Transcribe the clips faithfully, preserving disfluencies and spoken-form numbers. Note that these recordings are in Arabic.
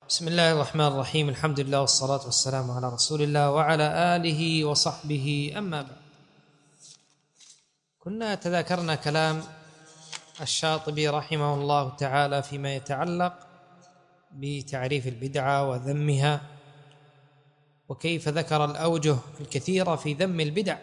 بسم الله الرحمن الرحيم. الحمد لله والصلاة والسلام على رسول الله وعلى آله وصحبه. أما بعد، كنا تذاكرنا كلام الشاطبي رحمه الله تعالى فيما يتعلق بتعريف البدعة وذمها، وكيف ذكر الأوجه الكثيرة في ذم البدع،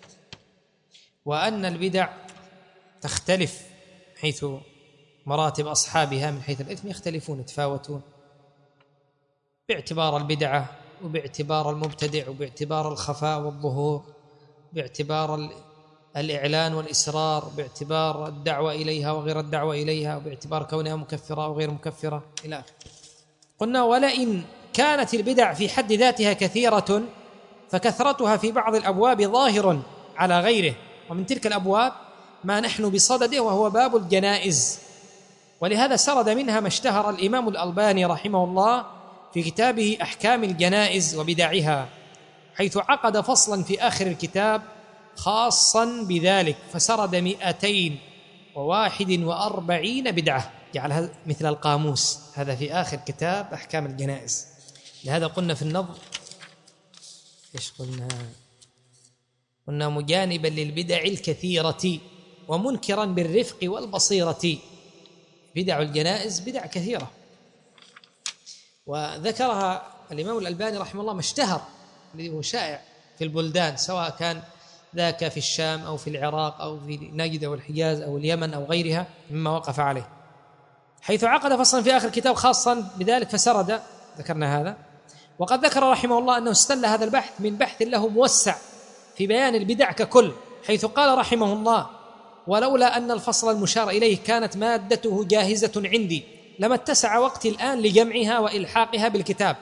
وأن البدع تختلف حيث مراتب أصحابها من حيث الإثم يختلفون يتفاوتون باعتبار البدعة وباعتبار المبتدع وباعتبار الخفاء والظهور، باعتبار الإعلان والإسرار، باعتبار الدعوة إليها وغير الدعوة إليها، وباعتبار كونها مكفرة وغير مكفرة إلى آخره. قلنا: ولئن كانت البدع في حد ذاتها كثيرة فكثرتها في بعض الأبواب ظاهر على غيره، ومن تلك الأبواب ما نحن بصدده وهو باب الجنائز. ولهذا سرد منها ما اشتهر الإمام الألباني رحمه الله في كتابه أحكام الجنائز وبدعها، حيث عقد فصلا في آخر الكتاب خاصا بذلك، فسرد مئتين وواحد وأربعين بدعة، جعلها مثل القاموس. هذا في آخر كتاب أحكام الجنائز. لهذا قلنا في النظر إيش قلنا؟ قلنا: مجانبا للبدع الكثيرة ومنكرا بالرفق والبصيرة. بدع الجنائز بدع كثيرة، وذكرها الإمام الألباني رحمه الله ما اشتهر الذي هو شائع في البلدان، سواء كان ذاك في الشام أو في العراق أو في نجد أو الحجاز أو اليمن أو غيرها مما وقف عليه، حيث عقد فصلا في آخر الكتاب خاصا بذلك فسرد. ذكرنا هذا. وقد ذكر رحمه الله أنه استل هذا البحث من بحث له موسع في بيان البدع ككل، حيث قال رحمه الله: ولولا أن الفصل المشار إليه كانت مادته جاهزة عندي لما اتسع وقتي الآن لجمعها وإلحاقها بالكتاب،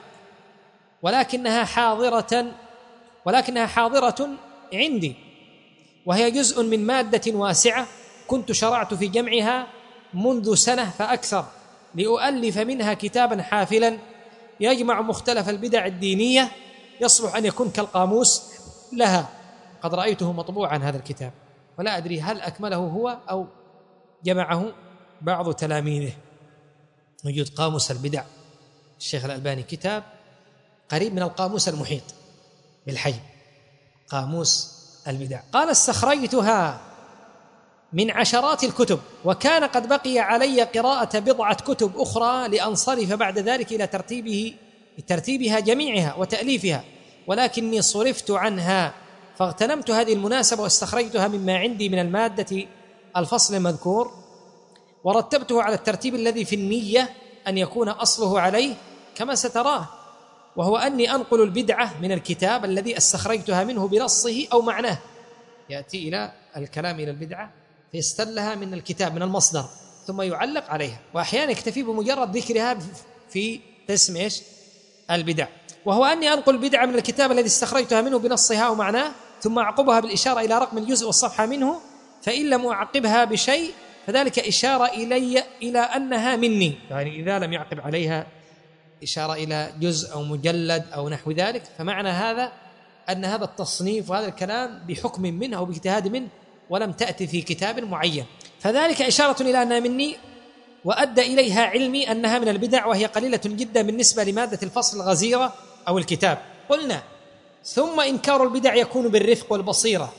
ولكنها حاضرة ولكنها حاضرة عندي، وهي جزء من مادة واسعة كنت شرعت في جمعها منذ سنة فأكثر لأؤلف منها كتابا حافلا يجمع مختلف البدع الدينية يصلح أن يكون كالقاموس لها. قد رأيته مطبوعا هذا الكتاب، ولا أدري هل أكمله هو أو جمعه بعض تلاميذه. وجود قاموس البدع الشيخ الألباني كتاب قريب من القاموس المحيط بالحي، قاموس البدع. قال: استخرجتها من عشرات الكتب، وكان قد بقي علي قراءة بضعة كتب أخرى لأنصرف بعد ذلك إلى ترتيبه ترتيبها جميعها وتأليفها، ولكني صرفت عنها فاغتنمت هذه المناسبة واستخرجتها مما عندي من المادة الفصل المذكور، ورتبته على الترتيب الذي في النية أن يكون أصله عليه كما ستراه، وهو أني أنقل البدعة من الكتاب الذي استخرجتها منه بنصه أو معناه. يأتي إلى الكلام إلى البدعة فيستلها من الكتاب من المصدر ثم يعلق عليها، وأحيانا يكتفي بمجرد ذكرها في اسم إيش؟ البدع. وهو أني أنقل البدعة من الكتاب الذي استخرجتها منه بنصها أو معناه، ثم أعقبها بالإشارة إلى رقم الجزء والصفحة منه، فإن لم أعقبها بشيء فذلك إشارة إلي إلى أنها مني، يعني إذا لم يعقب عليها إشارة إلى جزء أو مجلد أو نحو ذلك، فمعنى هذا أن هذا التصنيف وهذا الكلام بحكم منه أو باجتهاد منه ولم تأتي في كتاب معين، فذلك إشارة إلى أنها مني، وأدى إليها علمي أنها من البدع، وهي قليلة جدا بالنسبة لمادة الفصل الغزيرة أو الكتاب. قلنا: ثم إنكار البدع يكون بالرفق والبصيرة،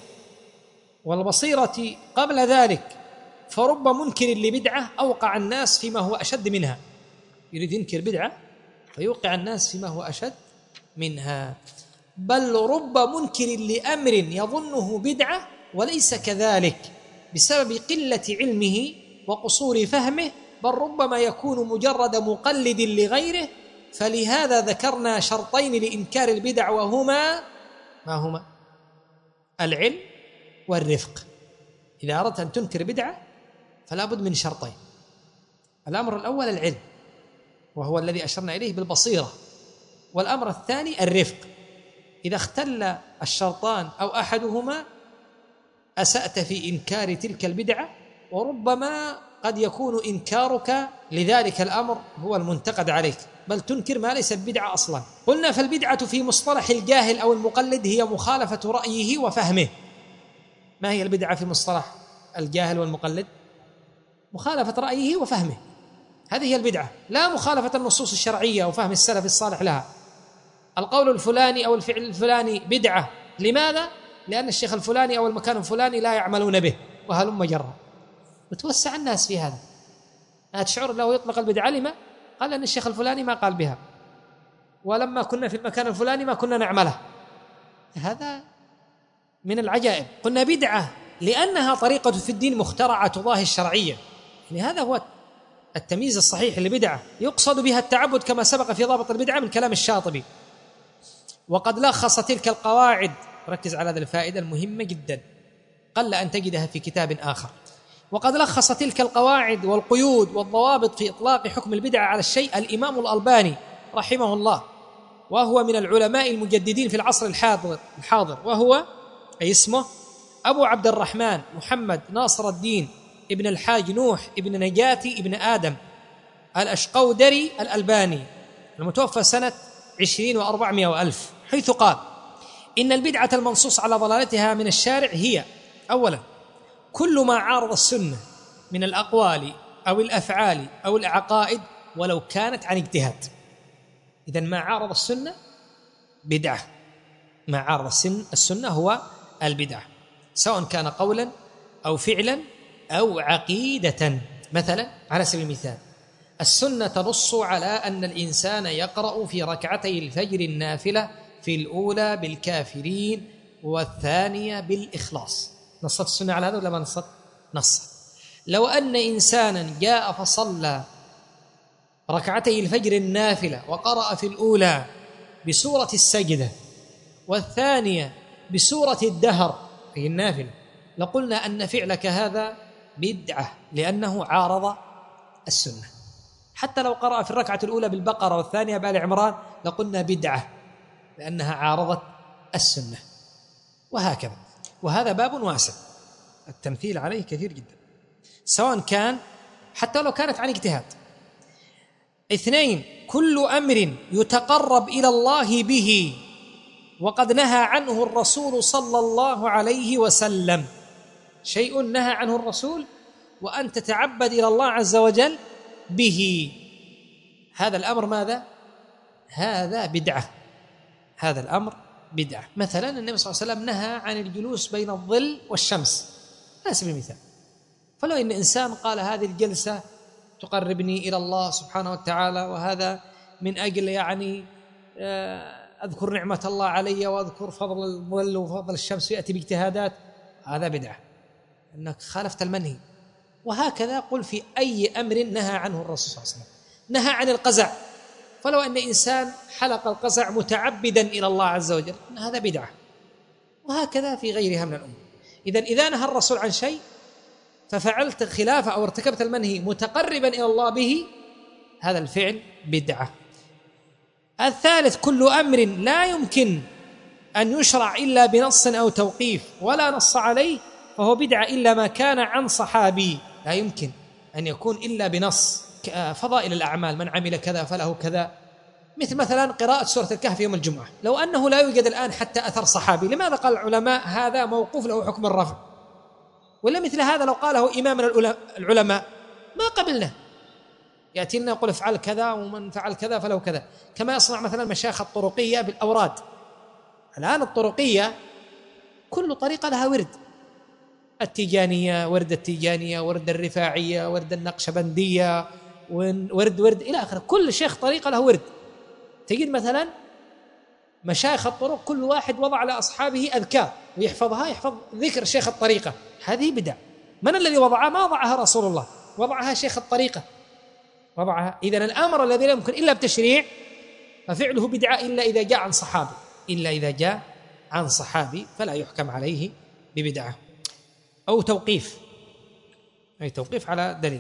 والبصيرة قبل ذلك، فرب منكر لبدعة أوقع الناس فيما هو أشد منها. يريد ينكر بدعة فيوقع الناس فيما هو أشد منها، بل رب منكر لأمر يظنه بدعة وليس كذلك بسبب قلة علمه وقصور فهمه، بل ربما يكون مجرد مقلد لغيره. فلهذا ذكرنا شرطين لإنكار البدع، وهما ما هما؟ العلم والرفق. إذا أردت أن تنكر بدعة فلا بد من شرطين: الأمر الأول العلم، وهو الذي أشرنا إليه بالبصيرة، والأمر الثاني الرفق. إذا اختل الشرطان أو أحدهما أسأت في إنكار تلك البدعة، وربما قد يكون إنكارك لذلك الأمر هو المنتقد عليك، بل تنكر ما ليس بدعة أصلا. قلنا: فالبدعة في مصطلح الجاهل أو المقلد هي مخالفة رأيه وفهمه. ما هي البدعة في مصطلح الجاهل والمقلد؟ مخالفة رأيه وفهمه. هذه هي البدعة، لا مخالفة النصوص الشرعية وفهم السلف الصالح لها. القول الفلاني أو الفعل الفلاني بدعة، لماذا؟ لأن الشيخ الفلاني أو المكان الفلاني لا يعملون به، وهلم جرا. وتوسع الناس في هذا. تشعر لو يطلق البدعة لما؟ قال لأن الشيخ الفلاني ما قال بها، ولما كنا في المكان الفلاني ما كنا نعمله. هذا من العجائب. قلنا بدعة لأنها طريقة في الدين مخترعة تضاهي الشرعية، يعني هذا هو التمييز الصحيح للبدعة. يقصد بها التعبد كما سبق في ضابط البدعة من كلام الشاطبي. وقد لخص تلك القواعد، ركز على هذه الفائدة المهمة جدا، قل أن تجدها في كتاب آخر. وقد لخص تلك القواعد والقيود والضوابط في إطلاق حكم البدعة على الشيء الإمام الألباني رحمه الله، وهو من العلماء المجددين في العصر الحاضر الحاضر وهو أي اسمه أبو عبد الرحمن محمد ناصر الدين ابن الحاج نوح ابن نجاتي ابن آدم الأشقودري الألباني، المتوفى سنة عشرين وأربعمائة وألف، حيث قال: إن البدعة المنصوص على ضلالتها من الشارع هي: أولا، كل ما عارض السنة من الأقوال أو الأفعال أو العقائد ولو كانت عن اجتهاد. إذن ما عارض السنة بدعة، ما عارض السنة, السنة هو البدعة، سواء كان قولا أو فعلا أو عقيدة. مثلا على سبيل المثال، السنة تنص على أن الإنسان يقرأ في ركعتي الفجر النافلة في الأولى بالكافرين والثانية بالإخلاص. نصت السنة على هذا ولا ما نصت؟ نصت. لو أن إنسانا جاء فصلى ركعتي الفجر النافلة وقرأ في الأولى بسورة السجدة والثانية بسورة الدهر أي النافلة، لقلنا أن فعلك هذا بدعة لأنه عارض السنة. حتى لو قرأ في الركعة الأولى بالبقرة والثانية بآل عمران لقلنا بدعة لأنها عارضت السنة، وهكذا. وهذا باب واسع التمثيل عليه كثير جدا، سواء كان حتى لو كانت عن اجتهاد. اثنين، كل أمر يتقرب إلى الله به وقد نهى عنه الرسول صلى الله عليه وسلم. شيء نهى عنه الرسول وأن تتعبد إلى الله عز وجل به، هذا الأمر ماذا؟ هذا بدعة، هذا الأمر بدعة. مثلا النبي صلى الله عليه وسلم نهى عن الجلوس بين الظل والشمس على سبيل المثال، فلو إن إنسان قال هذه الجلسة تقربني إلى الله سبحانه وتعالى، وهذا من أجل يعني أذكر نعمة الله علي وأذكر فضل الظل وفضل الشمس، يأتي باجتهادات، هذا بدعة، أنك خالفت المنهي. وهكذا قل في أي أمر نهى عنه الرسول صلى الله عليه وسلم. نهى عن القزع، فلو أن إنسان حلق القزع متعبدا إلى الله عز وجل هذا بدعة، وهكذا في غيرها من الأمور. إذن إذا نهى الرسول عن شيء ففعلت خلافه أو ارتكبت المنهي متقربا إلى الله به، هذا الفعل بدعة. الثالث، كل أمر لا يمكن أن يشرع إلا بنص أو توقيف ولا نص عليه فهو بدعة إلا ما كان عن صحابي. لا يمكن أن يكون إلا بنص. فضائل الأعمال، من عمل كذا فله كذا، مثل مثلا قراءة سورة الكهف يوم الجمعة، لو أنه لا يوجد الآن حتى أثر صحابي، لماذا قال العلماء هذا موقوف له حكم الرفع؟ ولا مثل هذا لو قاله إمام العلماء ما قبلنا، يأتي لنا يقول افعل كذا ومن فعل كذا فله كذا، كما يصنع مثلا مشايخ الطرقية بالأوراد. الآن الطرقية كل طريقة لها ورد، التيجانية ورد التيجانية، ورد الرفاعية، ورد النقشبندية، ورد ورد إلى آخره، كل شيخ طريقة له ورد. تجد مثلا مشايخ الطرق كل واحد وضع لأصحابه أذكار ويحفظها، يحفظ ذكر شيخ الطريقة، هذه بدع. من الذي وضعها؟ ما وضعها رسول الله، وضعها شيخ الطريقة وضعها. إذن الأمر الذي لا يمكن إلا بتشريع ففعله بدعة إلا إذا جاء عن صحابي، إلا إذا جاء عن صحابي فلا يحكم عليه ببدعة. أو توقيف، أي توقيف على دليل.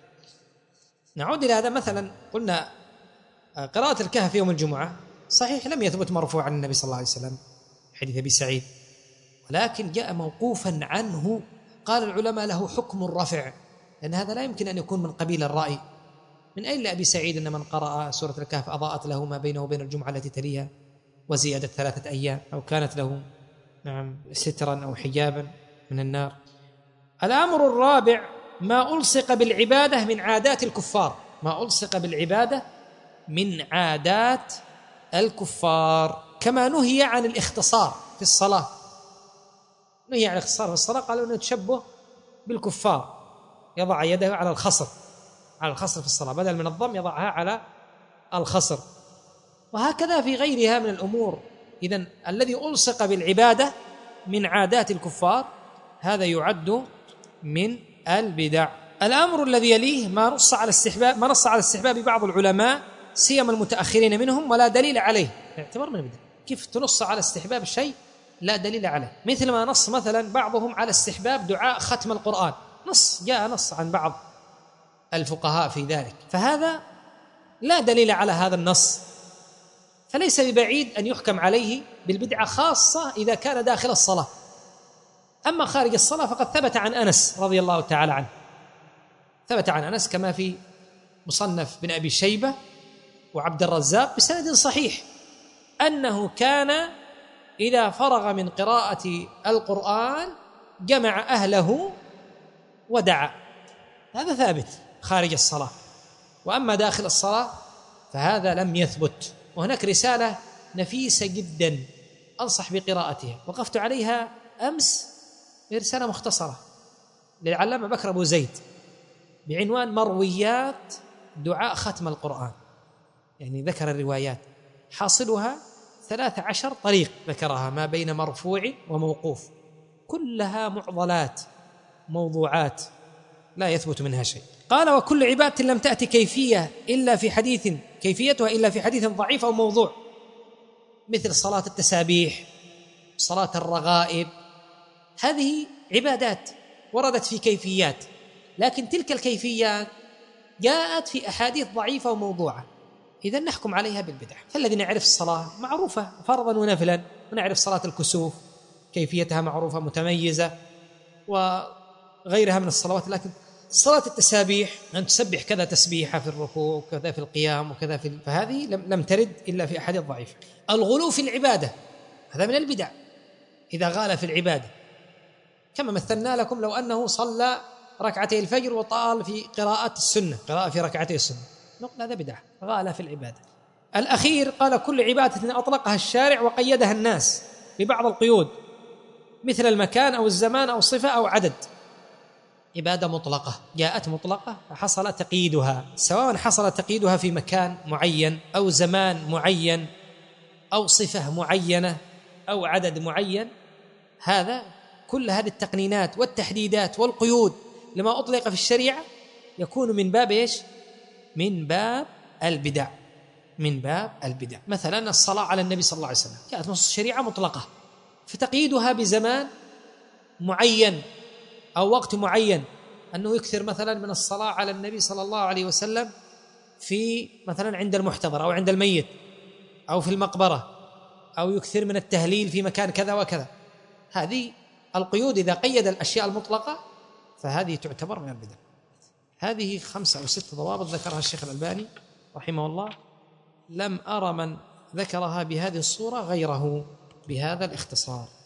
نعود إلى هذا. مثلا قلنا قراءة الكهف يوم الجمعة صحيح لم يثبت مرفوعا عن النبي صلى الله عليه وسلم حديث أبي سعيد، ولكن جاء موقوفا عنه، قال العلماء له حكم الرفع، لأن هذا لا يمكن أن يكون من قبيل الرأي. من أين لأبي سعيد أن من قرأ سورة الكهف أضاءت له ما بينه وبين الجمعة التي تليها وزيادة ثلاثة أيام، أو كانت له نعم سترا أو حجابا من النار. الأمر الرابع، ما ألصق بالعبادة من عادات الكفار. ما ألصق بالعبادة من عادات الكفار، كما نهي عن الاختصار في الصلاة. نهي عن الاختصار في الصلاة، قالوا أنه تشبه بالكفار، يضع يده على الخصر، على الخصر في الصلاة، بدل من الضم يضعها على الخصر. وهكذا في غيرها من الأمور. إذن الذي ألصق بالعبادة من عادات الكفار هذا يعد من البدع. الأمر الذي يليه ما نص على استحباب ما نص على استحباب بعض العلماء سيما المتأخرين منهم ولا دليل عليه، يعتبر من البدع. كيف تنص على استحباب شيء لا دليل عليه؟ مثل ما نص مثلا بعضهم على استحباب دعاء ختم القرآن، نص جاء نص عن بعض الفقهاء في ذلك، فهذا لا دليل على هذا النص، فليس ببعيد أن يحكم عليه بالبدعة، خاصة إذا كان داخل الصلاة. أما خارج الصلاة فقد ثبت عن أنس رضي الله تعالى عنه، ثبت عن أنس كما في مصنف بن أبي شيبة وعبد الرزاق بسند صحيح أنه كان إذا فرغ من قراءة القرآن جمع أهله ودعا. هذا ثابت خارج الصلاة. وأما داخل الصلاة فهذا لم يثبت. وهناك رسالة نفيسة جدا أنصح بقراءتها، وقفت عليها أمس، رسالة مختصرة للعلامة بكر أبو زيد بعنوان مرويات دعاء ختم القرآن، يعني ذكر الروايات، حاصلها ثلاث عشر طريق ذكرها ما بين مرفوع وموقوف، كلها معضلات موضوعات لا يثبت منها شيء. قال: وكل عبادة لم تأتي كيفية إلا في حديث كيفيتها إلا في حديث ضعيف أو موضوع، مثل صلاة التسابيح، صلاة الرغائب، هذه عبادات وردت في كيفيات، لكن تلك الكيفيات جاءت في أحاديث ضعيفة وموضوعة، إذا نحكم عليها بالبدع. فالذي نعرف الصلاة معروفة فرضا ونفلا، ونعرف صلاة الكسوف كيفيتها معروفة متميزة وغيرها من الصلوات، لكن صلاة التسابيح أن تسبح كذا تسبيحة في الركوع وكذا في القيام وكذا في، فهذه لم, لم ترد إلا في أحاديث ضعيفة. الغلو في العبادة هذا من البدع، إذا غال في العبادة، كما مثلنا لكم لو أنه صلى ركعتي الفجر وطال في قراءة السنة، قراءة في ركعتي السنة، نقول هذا بدعة، غال في العبادة. الأخير قال: كل عبادة أطلقها الشارع وقيدها الناس ببعض القيود، مثل المكان أو الزمان أو صفة أو عدد. عبادة مطلقة جاءت مطلقة فحصل تقييدها، سواء حصل تقييدها في مكان معين أو زمان معين أو صفة معينة أو عدد معين، هذا كل هذه التقنينات والتحديدات والقيود لما أطلق في الشريعة يكون من باب إيش؟ من باب البدع، من باب البدع. مثلا الصلاة على النبي صلى الله عليه وسلم جاءت نص الشريعة مطلقة، فتقييدها بزمان معين أو وقت معين، أنه يكثر مثلا من الصلاة على النبي صلى الله عليه وسلم في مثلا عند المحتضر أو عند الميت أو في المقبرة، أو يكثر من التهليل في مكان كذا وكذا. هذه القيود إذا قيد الأشياء المطلقة فهذه تعتبر من البدع. هذه خمسة أو ست ضوابط ذكرها الشيخ الألباني رحمه الله، لم أرى من ذكرها بهذه الصورة غيره بهذا الاختصار.